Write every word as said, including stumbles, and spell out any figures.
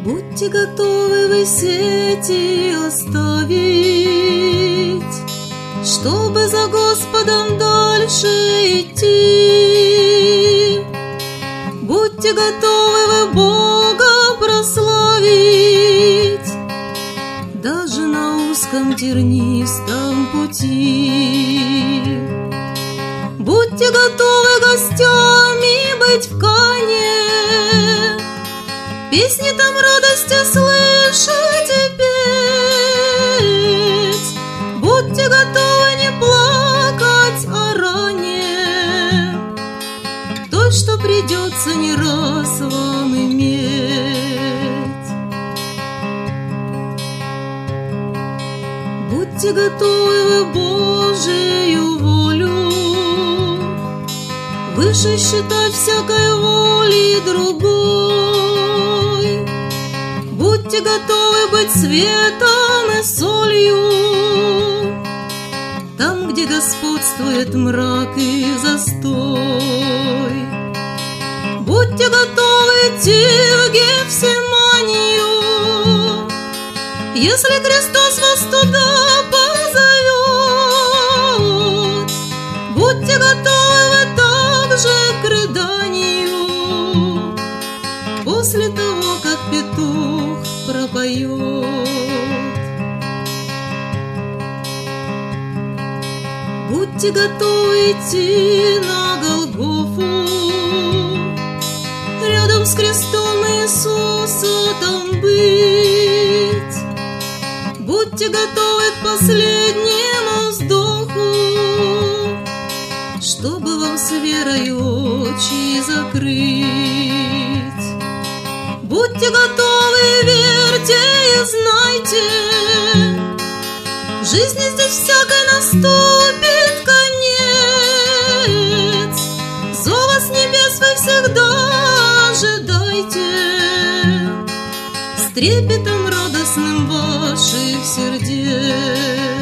Будьте готовы вы сети оставить, чтобы за Господом дальше идти. Будьте готовы вы Бога прославить, даже на узком тернистом пути. Будьте готовы гостями быть в Кане, песни там радости слышать и петь. Будьте готовы не плакать о ране, той, что придется не раз вам иметь. Будьте готовы вы Божию волю выше считать всякой воли другой. Будьте готовы быть светом и солью там, где господствует мрак и застой. Будьте готовы идти в Гефсиманию, если Христос вас туда позовет. Будьте готовы вы также к рыданию после того, как петух пропоет. Будьте готовы идти на Голгофу, рядом с крестом Иисуса там быть. Будьте готовы к последнему вздоху, чтобы вам с верой очи закрыть. Будьте готовы, верьте и знайте, жизни здесь всякой наступит конец. Зова с небес вы всегда ожидайте, с трепетом радостным ваших сердец.